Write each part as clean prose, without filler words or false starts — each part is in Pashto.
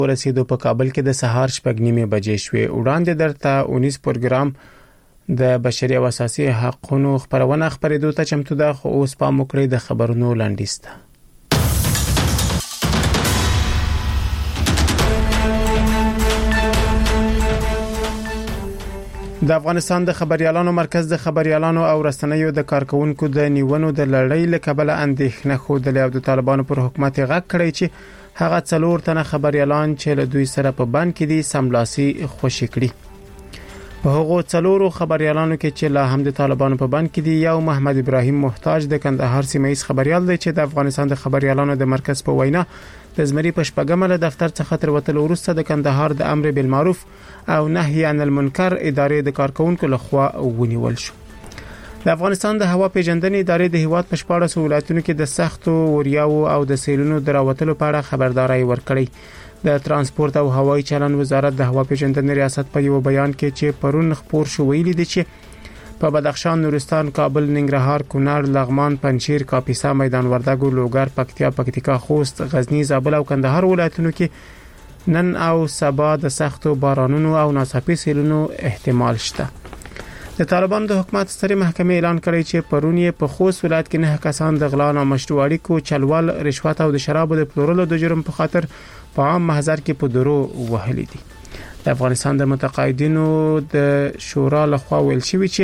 ورسېدو په کابل کې د سهار 6:30 بجې شوې. وړاندې درته 19 پروګرام د بشري او اساسي حقوقو خبرونه خبرېدو ته چمتو ده، خو اوس پام وکړئ د خبرونو لاندې ست. د افغانستان د خبريالانو مرکز د خبريالانو او رسنیو د کارکونکو د نیونو د لړۍ له کبله اندېښنه خوده له د طالبانو پر حکومت غږ کړی چې هغه 4 تنه خبريالان چې له دوی سره په بند کې دي سملاسي خوشي کړي. په هغو 4 خبريالانو کې چې لا هم د طالبانو په بند کې دي، یو محمد ابراهیم محتاج د کندهار سیمه‌ایز خبريال دی چې د افغانستان د خبريالانو د مرکز په وینا د زمري په شپږمه له دفتر څخه تر وتلو وروسته د کندهار د امر بالمعروف او نهي عن المنکر ادارې د کارکونکو لخوا ونیول شو. د افغانستان د هوا پیژندنې ادارې د هیواد په 14 ولایتونو کې د سختو وریاو او د سیلونو دراوتلو په اړه خبرداري ورکړې. د ترانسپورت او هوایي چلند وزارت د هوا پیژندنې ریاست په یو بیان کې چې پرون خبر شو ویلي دی چې په بدخشان، نورستان، کابل، ننګرهار، کونړ، لغمان، پنجشیر، کاپیسا، میدان وردګو، لوګر، پکتیا، پکتیکا، خوست، غزنی، زابل او کندهار ولایتونو کې نن او سبا د سختو بارانونو او ناڅاپي سیلونو احتمال شته. د طالبانو د حکومت سترې محکمې اعلان کړی چې پرون یې په خوست ولایت کې 9 کسان د غلا او مشروع اړیکو، چلول، رشوت او د شرابو د پلورلو د جرم په خاطر په عام محضر کې په درو وهلي دي. د افغانستان د متقاعدینو د شورا لخوا ویل شوی چې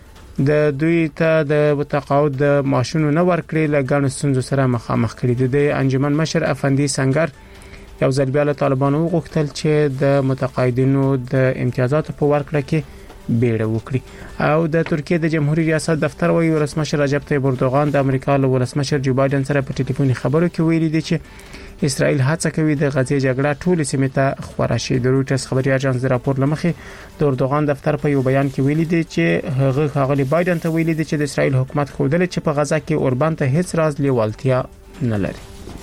د دوی ته د تقاعد د معاشونو نه ورکړي لګڼ ستونزو سره مخامخ کړي دي. د انجمن مشر افندي سنگر یو ځل بیا له طالبانو غوښتل چې د متقاعدینو د امتیازاتو په ورکړه کې بیړه وکړي. او د ترکیه د جمهوریت ریاست دفتر وایي ولسمشر رجب طیب اردوغان د امریکا له ولسمشر جو بایدن سره په ټلیفوني خبرو کې ویلي دي چې اسرائیل هڅه کوي د غزې جګړه ټول سیمه ته خورا شي. د رویټرز خبري اژانس د راپور لمخې د اردوغان دفتر په یو بیان کې ویلي دي چې هغه خاغلی بایدن ته ویلي دي چې د اسرائیل حکومت خوده چې په غزه کې اوربان ته هیڅ راز لیوالتیا نه لري.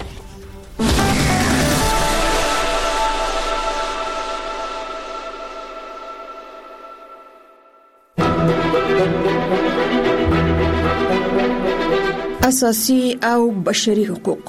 اساسي او بشري حقوق.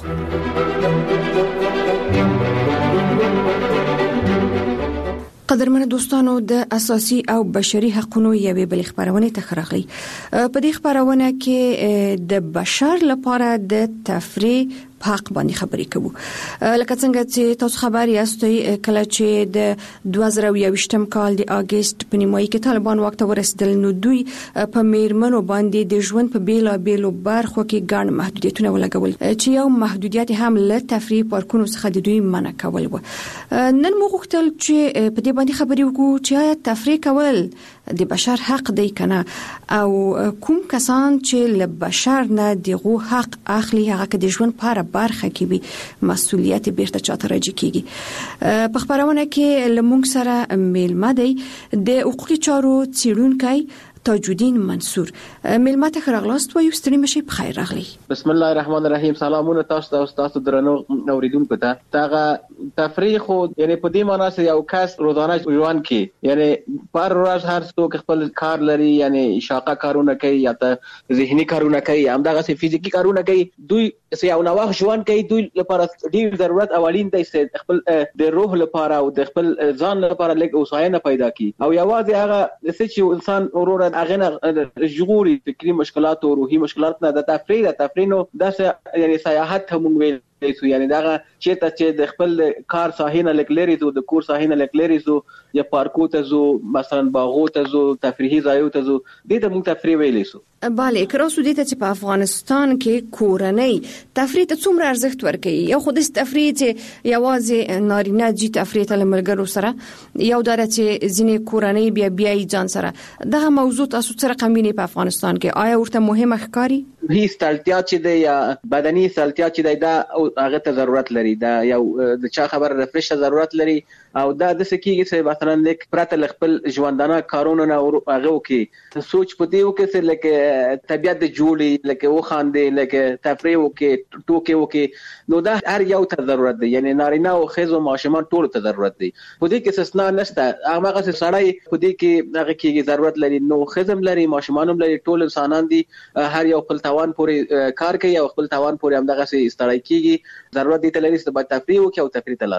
قدرمن دوستانو، د اساسي او بشري حقوقو یوې بل خبرونه تخرغلي. په دې خبرونه کې د بشر لپاره د تفریح حق باندې خبرې کوو. لکه څنګه چې تاسو خبر یاستئ، کله چې د 2021م کال د اگست په نیمایي کې طالبان وخت ورسېدل، نو دوی په میرمنو باندې د ژوند په بیلابېلو برخو کې ګڼ محدودیتونه ولګول چې یو محدودیت هم له تفریح پارکونو څخه د دوی منع کول و. نن موږ غوښتل چې په دې باندې خبرې وکړو چې آیا تفریح کول د بشر حق دی کنه، او کوم کسان چې له بشر نه دغه حق اخلي هغه د ژوند لپاره برخه کې وي مسؤلیت بیرته چاته راځي کیږي. په خبرونه کې لمونږ سره میلمه دی د حقوقي چارو څیړونکی تاج الدین منصور. میلمه ته راغلاست و یو ستړي مشي په خیر راغلی. بسم الله الرحمن الرحیم. سلامونه تاسو ته او تاسو درنو اوریدونکو ته. تاغه تفریح خو یعنی په دې معنی چې یو کس روزانه ژوند کې یعنی پر ورځ هر څوک خپل کار لري، یعنی شاقه کارونه کوي یا ته ذهني کارونه کوي، همدغه سي فزیکی کارونه کوي. دوی سي او نو ژوند کوي، دوی لپاره ډیر ضرورت اولین دی چې خپل د روح لپاره او د خپل ځان لپاره لږ اوساینه پیدا کړي. او یوازې هغه چې انسان اورور هغه نه ژغوري فکری مشکلات او روحي مشکلات نه د تفریح نو د یعنی سیاحت هم ویل سو، یعنی دا چې د خپل کار ساحینه لکلری زو، د کور ساحینه لکلری زو، یا پارکو ته زو، مثلا باغو ته زو، تفریحي ځایو ته زو، دې ته موږ تفریح ویلې سو. bale کراسو دې ته چې په افغانستان کې کورنۍ تفریح ته څومره ارزښت ورکوي؟ یو خو د تفریح چې یوازې نارینه جی تفریح ته ملګرو سره، یو دره چې ځینې کورنۍ بیا ځان سره. دغه موضوع تاسو سره قمینه په افغانستان کې آیا ورته مهمه ښکاري؟ هیڅ تلتیا چې د یا بدني تلتیا چې دا هغه ته ضرورت لري، دا یو د چا خبر رفرش ضرورت لري، او دا د سکیږي چې مثلا لیک پرته خپل ژوندانه کارونه نه هغه وکي سوچ پدې وکي چې لکه طبيعت جوړي، لکه و خاندې، لکه تفریح وکي، ټوکې وکي. نو دا هر یو ته ضرورت دی، یعنی نارینه او خزو ماشومان ټول ته ضرورت دی. پدې کې استثناء نشته. هغه څه سړی پدې کې هغه کې ضرورت لري، نو خزم لري، ماشومان لري، ټول انسانان دي. هر یو خپل توان پورې کار کوي او خپل توان پورې هم دغه څه استړای کیږي. ضرورت دی ته لري چې تفریح وکي او تفریح ته لاړ شي.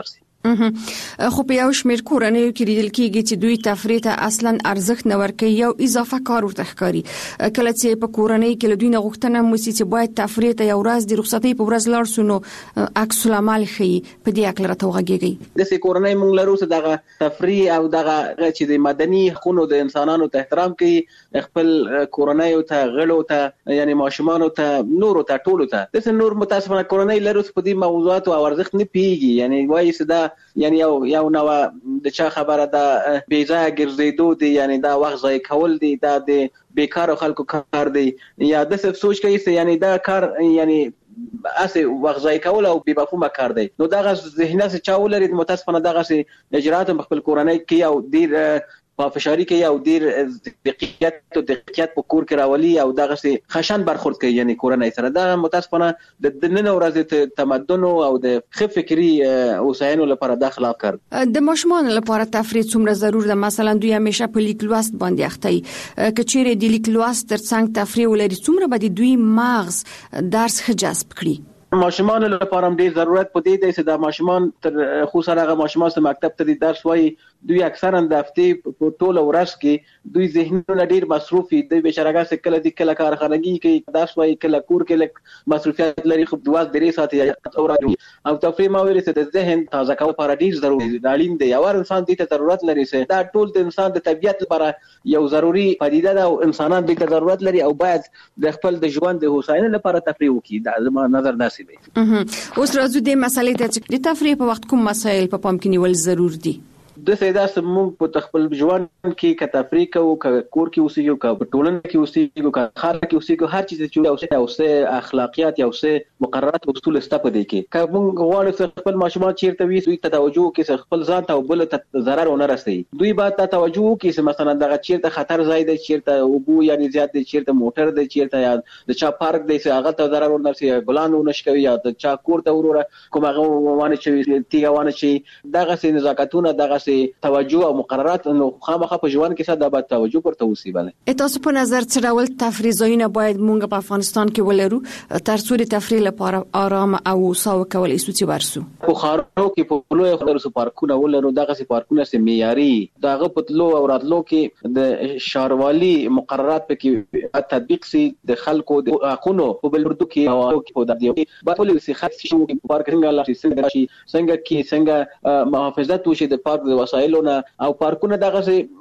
خو په یو شمېر کورنیو کې لیدل کېږي چې دوی تفریح ته اصلاً ارزښت نه ورکوي یو اضافه کار ورته ښکاري. کله چې په کورنۍ کې له دوی نه غوښتنه وشي چې باید تفریح ته یو ورځ د رخصتۍ په ورځ لاړ شو نو عکس العمل ښيي. په دې اړه راته وغږیږي. د کورنۍ مونږ لرو چې دغه تفریح او دغه چې د مدني حقوقو د انسانانو ته احترام کوي، خپل کورنۍ ته غړو ته یعنی ماشومان ته نور ته ټولو ته د نور متاسفانه کورنۍ لرو په دې موضوعات او ارزښت نه پیږي. یعنی وایي چې دا یعنی یو نو د چا خبره ده بیځای ګرځېدو دي، یعنی دا وخت ضایع کول دي، دا د بیکاره خلکو کار دی، یا د څه سوچ کوي چې یعنی دا کار یعنی اسه وخت ضایع کول او بې مفهومه کار دی. نو دغه ذهنیت چې چا ولري متاسفانه دغه اجرات خپل کورنۍ کې او ډیر په فشاری کې او ډیر دقیقیت په کور کې راولي او دغه خشن برخورد کوي یعنی کورنۍ سره. دا متاسفانه د نن ورځ تمدن او د ښه فکری اوساینو لپاره د خلاف کار. د ماشومان لپاره تفریح څومره ضرور ده؟ مثلا دوی همیشه په لیک لوست باندې اخته وي، کچېره د لیک لوست ترڅنګ تفریح ولري څومره به دوی مغز درس جذب کړي؟ ماشومان لپاره هم ډیر ضرورت پدې دی چې د ماشومان تر خو سره هغه ماشومان چې مکتب ته درس وایي دوی اکثرا د هفته په ټوله ورځ کې دوی ذهنونه ډیر مصروفي دي، بشرګه څه کله د کله کارخانګي کې درس وایي، کله کور کې لک مصروفیت لري، خو 2-3 ساعت او تفریح ما ویل چې د ذهن تازه کول لپاره ډیر ضروري دی، اړین دی. اور انسان دې ته ضرورت لري چې دا ټول د انسان د طبيعت لپاره یو ضروري پدیده ده او انسانان دې ته ضرورت لري او باید د خپل د ژوند د هوساینې لپاره تفریح وکړي. دا زما نظر دی. اوس راځو د مسالې ته چې د تفریح په وخت کوم مسایل په پام کې نیول ضرور دي. د سیدا سمون په خپل ژوند کې ک تفریح کوو، ک کور کې اوسېږو، ک په ټولنه کې اوسېږو، ک خار کې اوسېږو، هر چیز چې او څه اخلاقیات او څه مقررات او اصول سته دي کې ک موږ غواړو چې خپل ماشومان چیرته وي دوی ته توجه وکړي، خپل ځان ته او بل ته ضرر ونه رسي. دوی باید ته توجه وکړي چې مثلا دغه چیرته خطر ځای دی، چیرته اوبو یعنی زیات دی، چیرته موټر دی، چیرته یا د چا پارک دی چې هغه ته ضرر ونه رسي، ګلان ونه شکوي، یا د چا کور ته وروره کوم هغه وانه چې تیګه وانه شي. دغه سي نزاکتونه، دغه سي توجه او مقررات نو خامخا په ژوند کې ساده باید توجه ورته وسی. بله تاسو په نظر څه ډول تفریح ځایونه باید مونږ په افغانستان کې ولرو ترڅو د تفریح لپاره آرام او ساو کولای شو چې ورسو؟ په خارو کې په لوی خلرو پارکونه ولرو، دغه سي پارکونه سي معیاري، دغه په لو او راتلو کې د شاروالي مقررات پکې تطبیق سي، د خلکو د حقوقو په بلوردو کې او په دې په ټول سي خاص شي پارک څنګه لاسي څنګه کې څنګه محافظت وشي د پارک د وسایلو نه او پارکونه دغه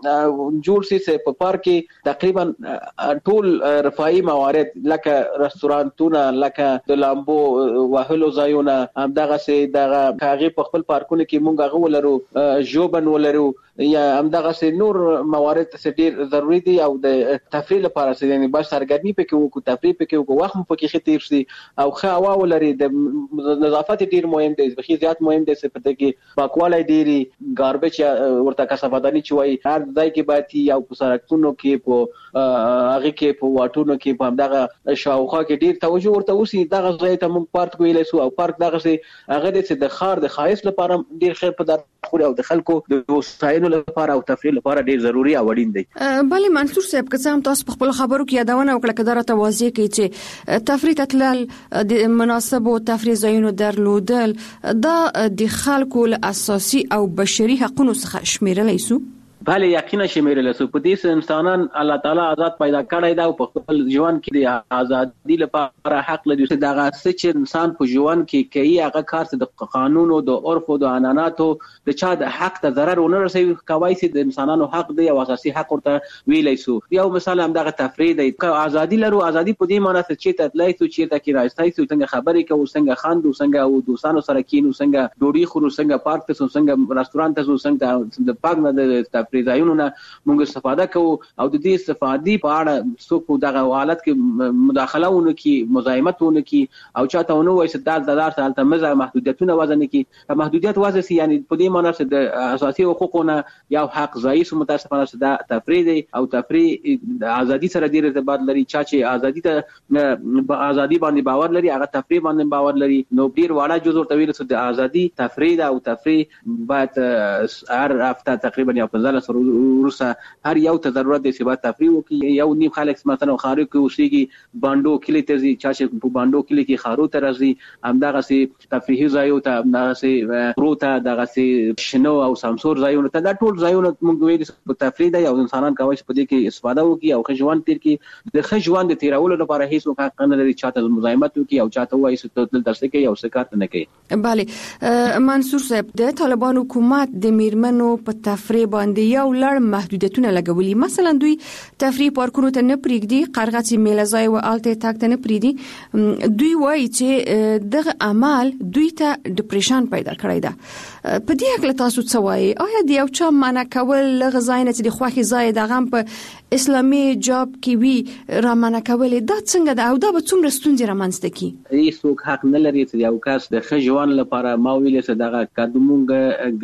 جوړ سي په پارک کې تقریبا ټول رفاهي موارد لکه رستورانتونه، لکه د لامبو وهلو ځایونه، هم دغه سي دغه کاغي په خپل پارکونه کې مونږ غو ولرو، جوبن ولرو، یا هم دغه سي نور موارد چې ډیر ضروری دي او د تفریح لپاره چې یعنی بس سرګرمي پکې وکړو، تفریح پکې وکړو، وخت پکې خطیر شي او ښه هوا ولري. د نظافت ډیر مهم دی، بخي زیات مهم دی چې پته کې پاکوالی ډیری ګاربیج ورته کثافدانی چې وای هر ځای کې باید یو په سرکونو کې په هغه کې په واټونو کې په دغه شاوخوا کې ډیر توجه ورته وسی. دغه ځای ته موږ پارک ویلای سو او پارک دغه سي هغه د خار د خایس لپاره ډیر خیر په در خو او د خلکو د وسایلو لپاره او تفریح لپاره ډیر ضروری او اړین دی. بله منصور صاحب که څه هم تاسو په خپل خبرو کې یادونه وکړه کدار ته واضح کړي چې تفریح تتلل د مناسبو تفریح ځایونو درلودل دا د خلکو له اساسي او بشري حقوقو څخه شمیرل شي. بله یقینا شمیرل سو په دې انسانان الله تعالی آزاد پیدا کړی دا په خپل ژوند کې د ازادي لپاره حق لري چې دغه چې انسان په ژوند کې کوي هغه کار چې د قانون او د عرف او د عنعناتو د چا د حق ته ضرر ونه رسوي کوي چې د انسانانو حق دی او اساسي حق ورته ویلای سو. یو مثال هم دغه تفریح دی، ازادي لرو، ازادي په دې معنی چې تطلای سو چې تکي راځي سو څنګه خبرې کوو، څنګه خاندو، څنګه او دوستانو سره کینو، څنګه ډوډۍ خورو، څنګه پارک ته سو، څنګه رستورانت ته سو، څنګه د پاک نه د ځایونو نه موږ استفاده کوو او د دې استفادې په اړه څوک دغه حالت کې مداخله ونه کی، مزاحمت ونه کی او چاته ونه وایي چې دال ته مزه محدودیتونه وزن کی. محدودیت وزن سي یعنی په دې معنی چې د اساسي حقوقونه یو حق ضایع سو متاسفانه چې دا تفریح دی او تفریح د ازادي سره ډیر ارتباط لري. چې ازادي ته ازادي باندې باور لري هغه تفریح باندې باور لري. نو ډیر واړه جزء ورته ویل چې د ازادي تفریح او تفریح باید هر هفته تقریبا 15 تاسو روسه هر یو ته ضرورت دی چې با تفریح وکړي. یو نیم خلک مثلا خارو کې اوسېږي باندو کلی ته ځي چې په باندو کلی کې خارو ته راځي همدغه سي تفریحي ځایو ته همدغه سي روته دغه سي شنو او سمسور ځایونه ته دا ټول ځایونه موږ ویل په تفریح دی او انسانان کوي چې په دې کې استفاده وکړي او خجوان تیر کې د خجوان د تیرولو لپاره هیڅ حق نه لري چاته مزاحمت وکړي او چاته وایي چې دلته څه کوي او څه کار نه کوي. بله منصور صاحب د طالبان حکومت د میرمنو په تفریح باندې یو لړ محدودیتونه لګولي. مثلا دوی تفریح پارکونو ته نه پریږدي، قرغڅ میله ځای او الته تاک ته نه پریږدي. دوی وایي چې دغه عمل دوی ته ډیپریشن پیدا کړی ده. په دې اړه تاسو څه وایي؟ آیا د یو چا منع کول لغزاینه چې د خوخي ځای دغه په اسلامي جاب کې وی را منع کول دا څنګه ده او دا به څومره ستونزې رامنځته کوي؟ هیڅوک حق نه لري چې یو کس د خجوان لپاره ما ویل چې دغه قدمونګه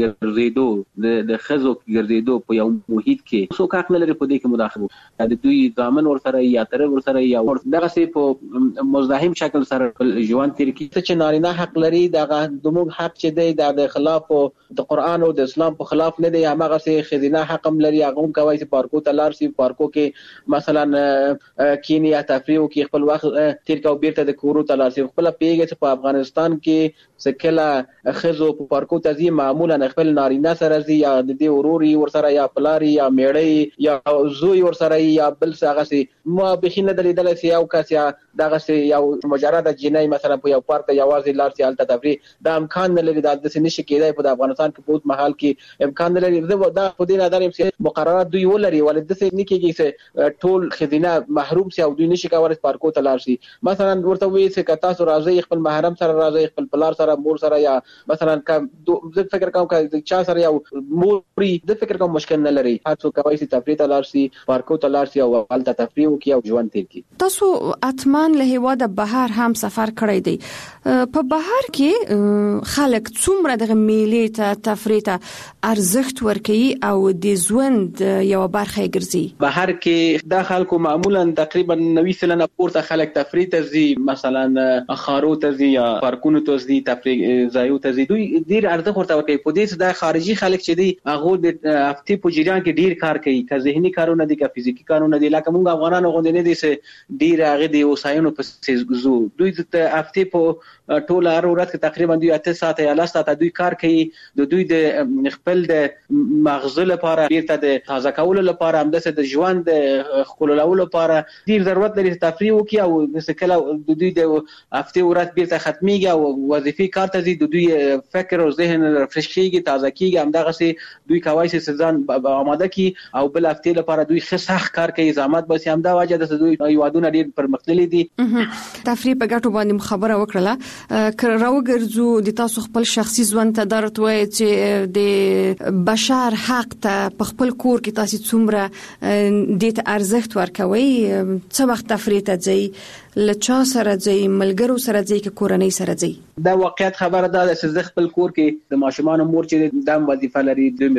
ګرځیدو د خزو ګرځیدو په یو محیط کې څوک حق نه لري په دې کې مداخله د دوی ضامن ورسره یا تر ورسره یا دغه سي په مزاحم شکل سره ژوند تیر کی چې نارینه حق لري دغه دومره حق چې دی د خلاف د قران او د اسلام په خلاف نه دی. هغه سي خزینه حق هم لري هغه هم کوي چې پارکو ته لار سي پارکو کې مثلا کینیا تفریح کې خپل وخت تیر کا بیرته د کورو ته لار سي خپل پیګه چې په افغانستان کې سکله خزو په پارکو ته ځي معمولا خپل نارینه سره ځي یا د دې وروري ورسره یا پلاری یا میړی یا زوی ورسره یا بل څه هغه سي ما بخینه دلیدل سي او کس یا دغه سي یو مجرد جنای مثلا په یو پارک یوازې لار سي الته تفریح دا امکان نه لري دا د نشي کېدای په افغانستان کې په محل کې امکان نه لري. دا په دې نظر چې مقررات دوی ولري ولې د څه نه کېږي چې ټول خزینه محروم سي او دوی نشي کولای پارکو ته لار سي. مثلا ورته وایي چې کتا سره راځي خپل محرم سره راځي خپل پلار سره مور سره یا مثلا زه فکر کوم چې چا سره یو موري د فکر کوم مشکل نه لري هر څوک کوي چې تفریح ته لار سي پارکو ته لار سي او الته تفریح وکړي او ژوند تیر کړي. تاسو اتمان له هواده بهر هم سفر کړی دی. په بهر کې خلک څومره د میلې ته تفریح ته ارزښت ورکوي او د ژوند یو برخه ګرځي؟ بهر کې د خلکو معمولا تقریبا 90% پورته خلک تفریح ته ځي مثلا خارو ته ځي یا پارکونو ته ځي تفریح ځایو ته ځي دوی ډیر ارزښت ورته ورکوي. په دې چې د خارجي خلک چې دي هغه د هفتې په جریان کې ډیر کار کوي که ذهني کارونه دي که فزیکی کارونه دي لکه موږ افغانانو غوندې نه دي چې ډیر هغه د وسایلو په زو دوی د هفتې په ټول هر ورځ کې تقریبا دوی 8 ساعته یا 10 ساعته دوی کار کوي. د دوی د خپل د مغز لپاره بیرته د تازه کولو لپاره همداسې د ژوند د خلولولو لپاره ډیر ضرورت لري تفریح وکړي او د کله د دوی د هفتې ورځ بیرته ختميږي او وظیفي کار ته د دوی فکر او ذهن فرش کیږي تازه کیږي همدغه سي دوی کوي چې ځان آماده کی او بل هفتې لپاره دوی ښه سخت کار کوي زحمت بس همدا وجه د دوی یوادونه ډیر پرمختللي دي. تفریح په ګټو باندې خبره وکړه که راوګرځو د تاسو خپل شخصي ژوند ته درته وایي چې د بشر حق ته په خپل کور کې تاسو څومره د ارزښت ورکوي څه وخت تفریح ته ځي لچا سره ځي ملګرو سره ځي که کورنۍ سره ځي؟ دا واقعیت خبره ده چې زه خپل کور کې د ماشومان مور چې د وظیفه لري د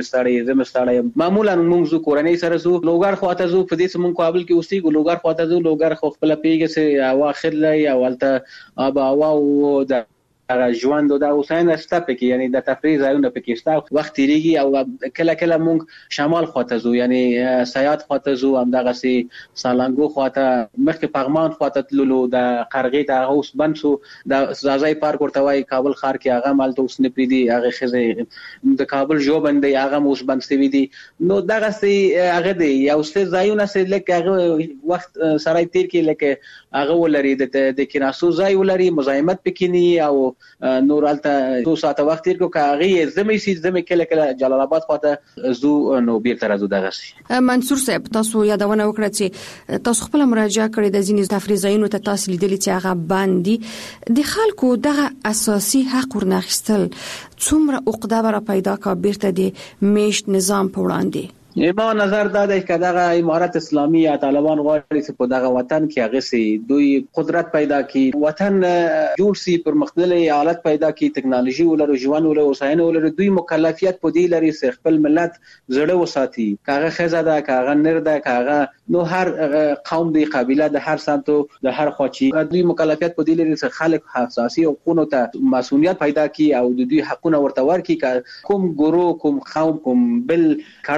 مستړی معمولا موږ کورنۍ سره زو لوګار خواته زو په دې سمون قابل کې اوسېږو لوګار خواته زو لوګار خو خپل پیګه سي واخر لای او الته ابا او د ژوند د اوساینه شته کې یعنی د تفریح ځایونه پکې شته وخت تیریږي او کله کله موږ شمال خواته زو یعنی سیات خواته زو همدغه سي سالنګو خواته مخکې پغمان خواته تللو د قرغې ته اوس بنسو د زازای پارک ورته وای کابل ښار کې هغه مالته اوس نه پریدي هغه خزه د کابل جوبندې هغه اوس بنسوي دي نو دغه سي هغه دی یو څه ځایونه سي لکه هغه وخت سره تیر کې لکه هغه ولري د کیناسو ځای ولري مزاحمت پکینی او نور الته 2 ساعته وخت تیر کو کاغي زمي کله جلال آباد خواته زو نو بیرته راځو دغه سي. منصور صاحب تاسو یادونه وکړه چې تاسو خپل مراجعه کړې د ځینې تفریح ځایونو ته تاسو لیدلې چې هغه باندې د خلکو دغه اساسي حق ورناخستل څومره عقده را پیدا کا بیرته د میشت نظام په وړاندې؟ ما نظر دا دی چې دغه امارت اسلامي یا طالبان غواړي چې په دغه وطن کې هغه سي دوی قدرت پیدا کړي وطن جوړ سي پرمختللي حالت پیدا کړي ټکنالوژي ولرو ژوند ولرو وسایل ولرو دوی مکلفیت په دی لري چې خپل ملت زړه وساتي کاغه خزه ده کاغه نر ده کاغه نو هر قوم دی قبيله د هر سمتو د هر خواچی دوی مکلفیت په دی لري چې خلک حساسي او قونو ته مسؤلیت پیدا کړي او دوی حقونه ورته ورکړي کوم ګورو کوم قوم کوم بل کړای په دی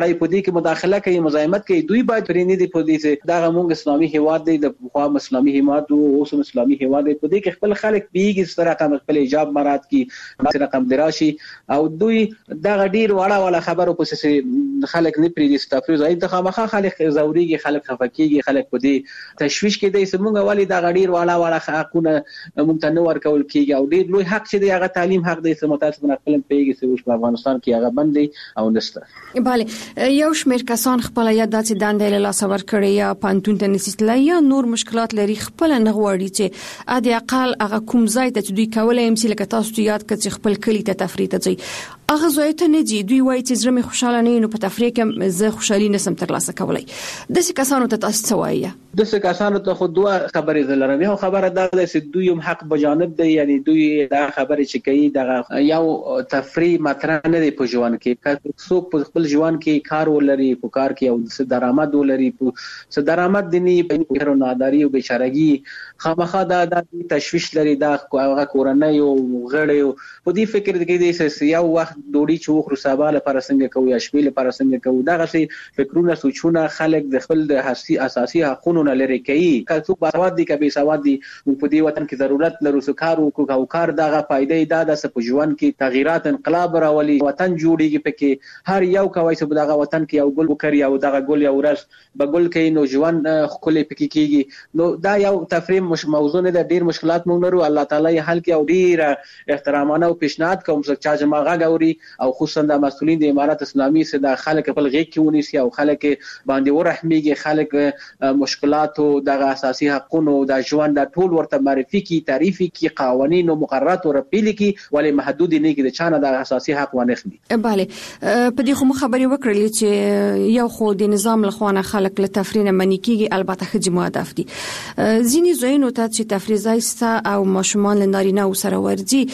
دې کې مداخله کوي مزاحمت کوي دوی باید پرې نه دي په دې چې دا موږ اسلامي هیواد دی د خوا اسلامي هیواد او اوس اسلامي هیواد دی په دې کې خپل خلک پیږي سره کوم خپل حجاب مراد کی سره کوم دراشي او دوی دا ډیر وړه خبرو پسې خلک نه پرې دي تفریح زاید د خامخا خلک زوريږي خلک خفکیږي خلک په دې تشویش کې دي سمونګه والی دا ډیر وړه حقونه مونږ ته نو ورکول کیږي او ډیر لوی حق چې دی هغه تعلیم حق دی چې متاسفانه خپل پیږي چې په افغانستان کې هغه بندي او نشته bale یو شمېر کسان خپل یا داسې دندې له لاس ور کړی یا پانتون ته نسیتلی یا نور مشکلات لري خپل نه غواړي چې ادي اقل هغه کوم ځای ته دوی کولای هم چې لکه تاسو ته یاد کړئ خپل کلی ته تفریح ته ځي هغه ځای ته نه دي دوی وایي چې زړه مې خوشاله نه نو په تفریح کې زه خوشالي نسم ترلاسه کولای داسې کسانو ته تاسو څه وایي داسې کسانو ته خو دوه خبرې لرم یو خبره دا ده چې دوی هم حق بجانب دی یعنی دوی دا خبرې چې کوي دا یو تفریح مطرح نه دی په ژوند کې څوک په خپل ژوند کې کار ولري په کار کې او څه درآمد ولري څه درآمد دي په هر ناداری او بیچارهګي خامخا دا تشویش لري دا هغه کورنۍ او غړي په دې فکر کې دي چې یو وخت ډوډۍ چې وخورو سبا لپاره څنګه کوو یا شپې لپاره څنګه کوو دا غسي فکرونه سوچونه خلک د خپل د اساسي حقوقو نه لري کوي که څوک باسواد دي که بې سواد دي په دې وطن کې ضرورت لرو چې کار وکړو او کار دغه فائدې دا د سپجوان کې تغیرات انقلاب راولي وطن جوړیږي پکې هر یو کوي چې دغه وطن کې یو ګل وکړي او دغه ګل یو ورځ بګل کې نو ژوند خپل پکې کیږي نو دا یو تفریم موضوع نه د ډیر مشکلات مونږ لرو الله تعالی حل کوي او ډیر احترامانه او پیشنهاد کوم چې جماعه غوري او خصوصا د مسؤلین د امارات اسلامي سره د خلک په غیږ کې ونیسي او خلک باندې ورحميږي خلک مشکلات او د اساسي حقوقو د ژوند د ټول ورته معرفي کی تعریفي کی قوانين او مقررات او رپیل کی ولې محدود نه کی د چانه د اساسي حق ونه خلی bale په دې خو خبري وکړلې چې یو خو د نظام لخوانه خلک له تفرین منی کیږي البته خجی مهدف دي ځینی زوینو ته چې تفریح زایسته او ماشومان نارینه او سره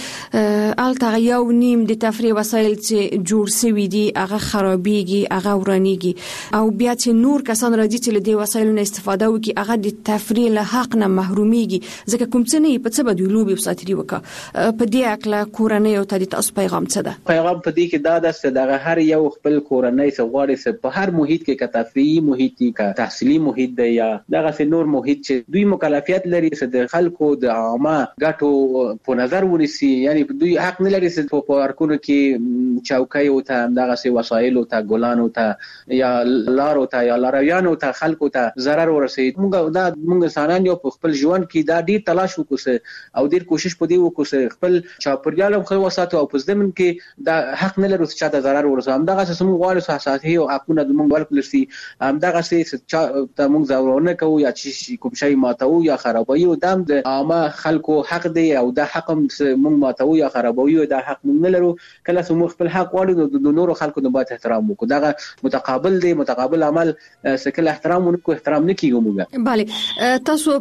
ورځي الته یو نیم د تفریح وسایل چې جوړ سوي دي هغه خرابيږي هغه ورانيږي او بیا چې نور کسان راځي چې له دې وسایلو نه استفاده وکړي هغه د تفریح له حق نه محروميږي ځکه کوم څه نه په څه بده لوبي وساتري وکړه په دې اکلا کورنۍ او ته د تاسو پیغام څه ده پیغام په دې کې دا ده چې دغه هر یو خپل کورنۍ څو غواړي چې په هر محیط کې کا تفریحي محیط دي کا تحصیلي محیط دی یا دغه څه نور محیط چې دوی مکلفیت لري چې د خلکو د عامه ګټو په نظر ونیسي یعنی دوی حق نه لري چې په پارکونو کې چوکۍ او ته دغه څه وسایل او ته ګلان او ته یا لار او ته یا لارویان او ته خلکو ته ضرر ورسېد موږ انسانان یو په خپل ژوند کې دا ډیر تلاش وکړو او ډیر کوشش پدې وکړو خپل چاپریال هم خو وساتو او په ځمن کې دا حق نه لرو چې چاته ضرر ورسوي هم دغه څه موږ غواړو اساسي او حقونه د موږ ورکړل شي هم دغه څه ته موږ ضرورونه کوو یا چې کوم شی ماتو یا خرابوي او د عامه خلکو حق دی او دا حق موږ ماتو یا خرابوي او دا حق موږ نه لرو کله چې موږ خپل حق غواړو د نورو خلکو نه باید احترام وکړو دغه متقابل دی متقابل عمل سکل احترام ونکو احترام نه کیږي موږ bale تاسو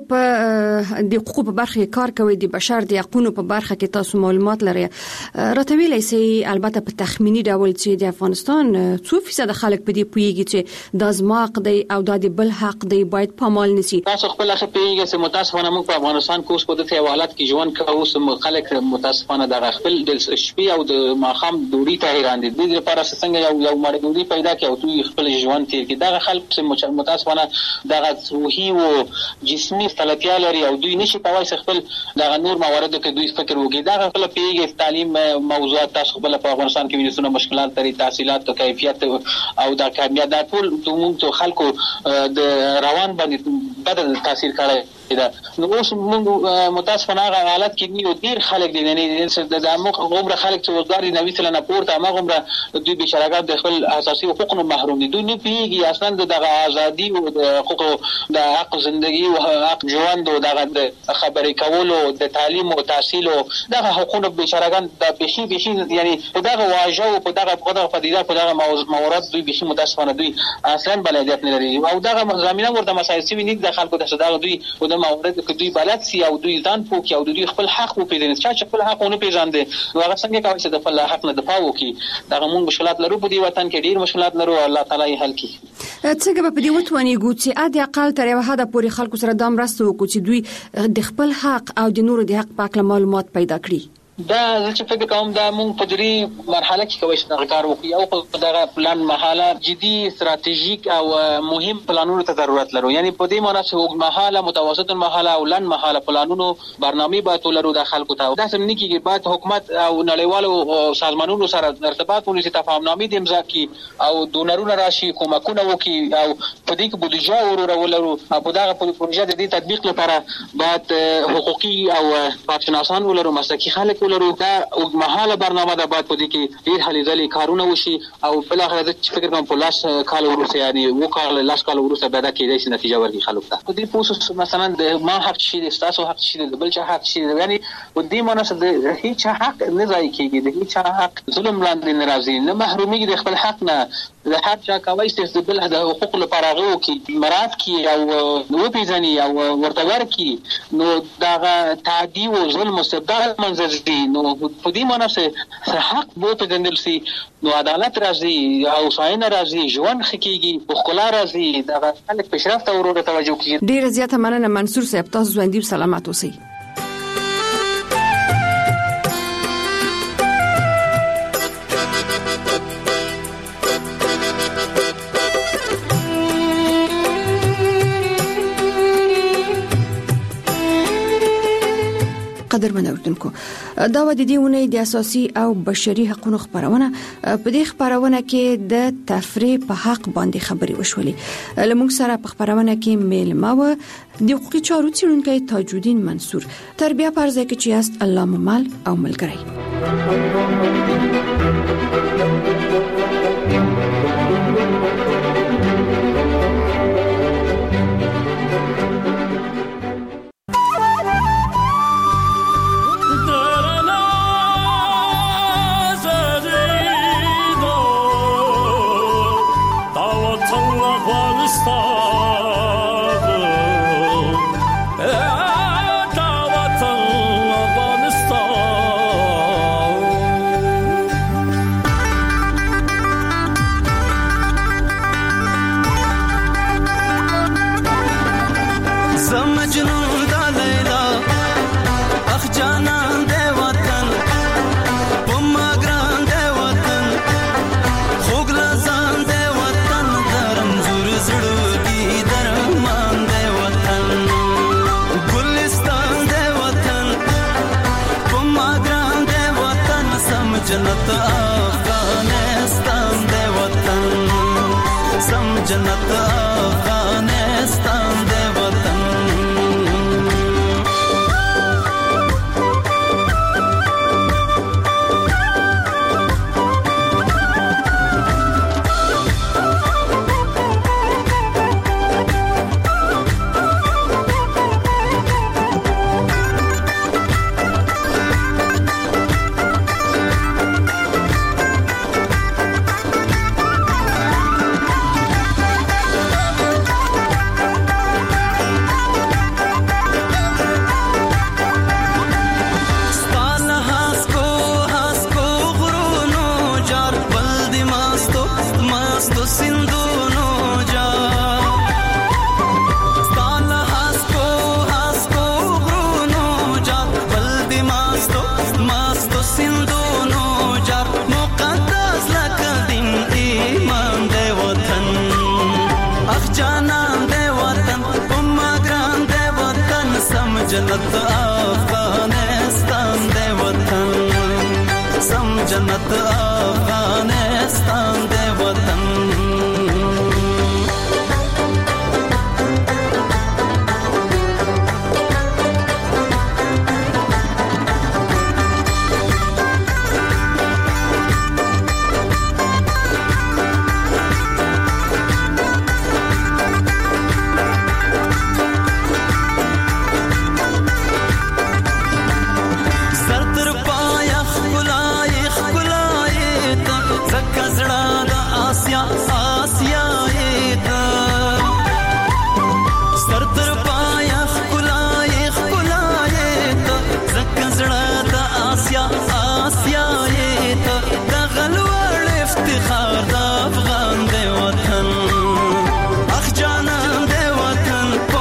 په د حقوقو په برخه کې کار کوئ د بشر د حقوقو په برخه کې تاسو معلومات لرئ راته ویلای سي البته په تخمینی ډول چې د افغانستان 2% خلک په دې پویږي چې د ازماق دی او د بل حق دی باید پامال نشي تاسو خپل اخ پیږي چې متاسفانه موږ په افغانستان کې اوس په دې حوالات کې ژوند کوو چې خلک متاسفانه د خپل د شپې او د ماخام دوړي ته حیران دي د لپاره څنګه یو مړ دوړي پیدا کوي او دوی خپل ژوند تیر کې دا خلک چې متاسفانه د روحي او جسمي ستړیا لري او دوی نشي کولای خپل د نور مواردو کې دوی فکر وکړي دا خپل پیږي تعلیم موضوعات تاسو خپل په افغانستان کې وینئ مشکلات لري تحصیلات او کیفیت او د کامیابی د ټول موږ خلکو د روان باندې بدل تاثیر کړی دا نو اوس موږ متاسفانه حالت کې نیو ډیر خلک دي نه د عمر خلک چې وزګار دي نوې سره نه پورته هغه عمر دوی بشراګات د خپل اساسي حقوقو محروم دي دوی نه پیږي اصلا د ازادي او د حقوقو د حق ژوندۍ او حق ژوند او د خبرې کولو د تعلیم او تحصیل او د حقوقو بشراګان د بشي یعنی په دغه واجو په دغه پدیده په دغه موارد دوی بشي متاسفانه دوی اصلا بلدیت نه لري او دغه زمينه ورته مسایل سوي نه د خلکو د صداقت دوی او مورد کې دوی بلد سي او دوی ځان پوکي او دوی خپل حق وپیژني چې خپل حق ونه پیژاندي نو هغه څنګه کوي چې د خپل حق نه دفاع وکړي دا موږ مشکلات لرو په دې وطن کې ډیر مشکلات لرو الله تعالی یې حل کړي څنګه په دې وتونی ګوت چې اده اقل تر یو حد پورې خلکو سره دام راستو کو چې دوی د خپل حق او د نورو د حق په اړه معلومات پیدا کړي دا چې فکر کوم دا مونږ په دې مرحله کې کوي چې کار وکړو او په دغه پلان مرحله جدي استراتیژیک او مهم پلانونو ته ضرورت لرو. یعنی په دې معنی چې وګ مرحله متوسط مرحله او لن مرحله پلانونو برنامه باید ولرو د خلکو ته. دا سم نه کیږي، باید حکومت او نړیوالو سازمانونو سره ارتباط ونیسي، تفاهمنامې د امضا کی او دونرونه راشي، کومکونه وکړي او په دې کې بودیجه ولرو. په دغه پروژه د دې تطبیق لپاره باید حقوقي او کارشناسان ولرو، مسلکي خلک ولرو. دا اوږدمهاله برنامه ده، باید په دې کې ډېر هلې ځلې کارونه وشي او بالاخره زه چې فکر کوم په 10 کال وروسته، یعنی 10 کال وروسته به دا کېدای شي نتیجه ورکړي خلکو ته. په دې پوسټ مثلا د ما حق شي، د تاسو حق شي، د بل چا حق شي، یعنی په دې معنی چې د هیڅ حق نه ځای کېږي، د هیڅ حق ظلم لاندې نه راځي، نه محرومي د خپل حق نه. د هر چا کوي چې د بل د حقوق لپاره غو کې مراد کی او نو پیژني او ورته ورکی، نو دا تعدی او ظلم او استبداد منځي. نو په دې معنی چې حق بو په ګندل سي، نو عدالت راځي او ساين راځي، ژوند خکېږي، بخلا راځي، دا خلک پیشرفت او ورته توجه کوي. ډیر زیاته مننه منصور صاحب، تاسو ژوندۍ او سلامت اوسئ. قدرمن اوردونکو، دا و د دې ونې د اساسي او بشري حقوقو خبرونه. په دې خبرونه کې د تفریح په حق باندې خبري وشولې. لمونږ سره په خبرونه کې میلمه و د حقوقي چارو څیړونکی تاج الدین منصور. تربیه پرځه کې چې است الله ممل او ملګری. जन्नत अफगानिस्तान दे वतन, सम जन्नत अफगानिस्तान दे वतन. जन्नत अफगानिस्तान दे वतन, सम जन्नत अफगानिस्तान दे वतन.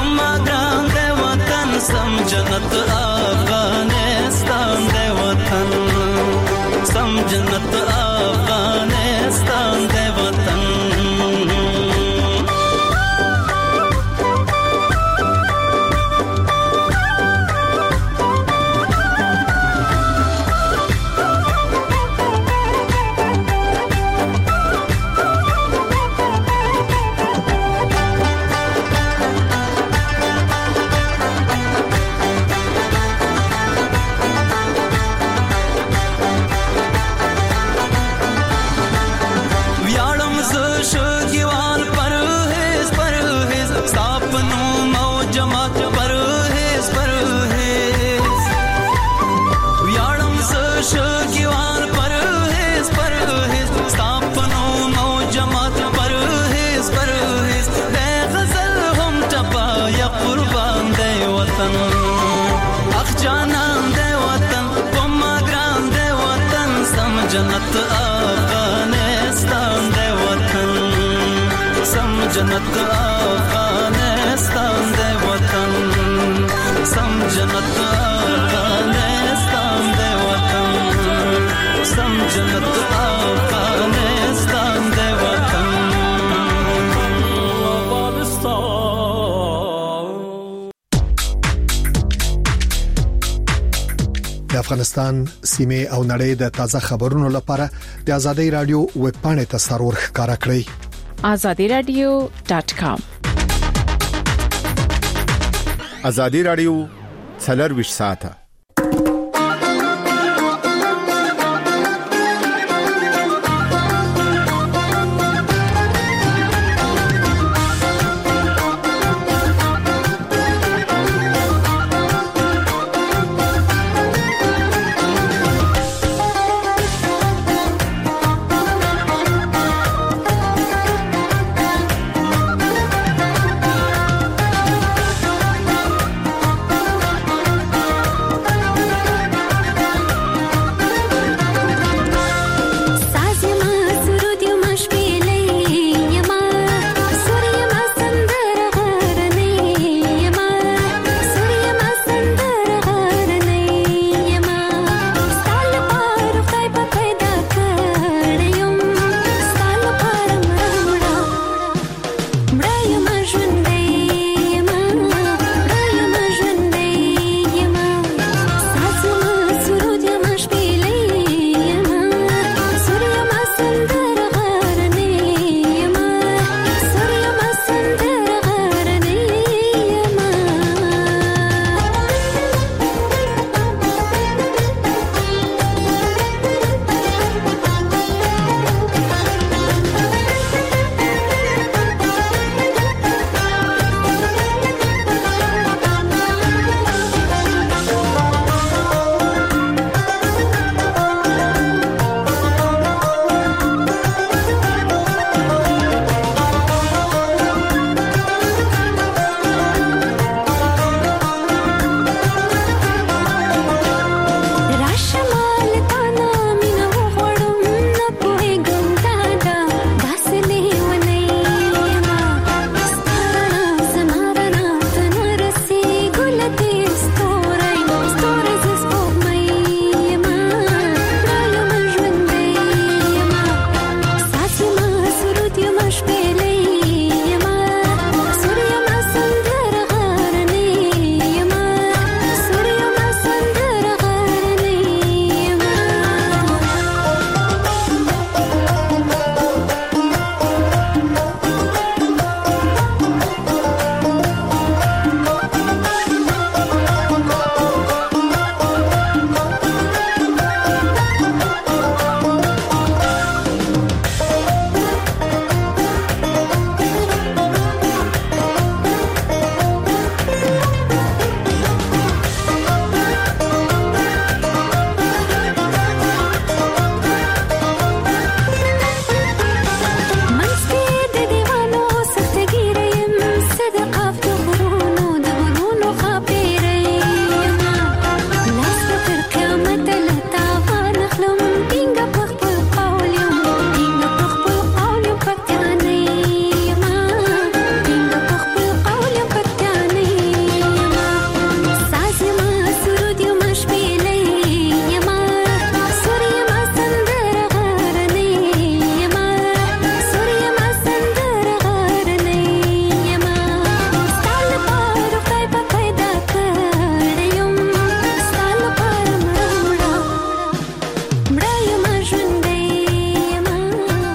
जन्नत अफगानिस्तान दे वतन. جنت افغانستان دې وطن سم جنت افغانستان دې وطن سم جنت افغانستان دې وطن د افغانستان سیمه او نړۍ د تازه خبرونو لپاره د ازادي رادیو ویب پاڼه ته سرور ښکارا کړئ azadiradio.com ازادي رادیو څلور 20 ساعته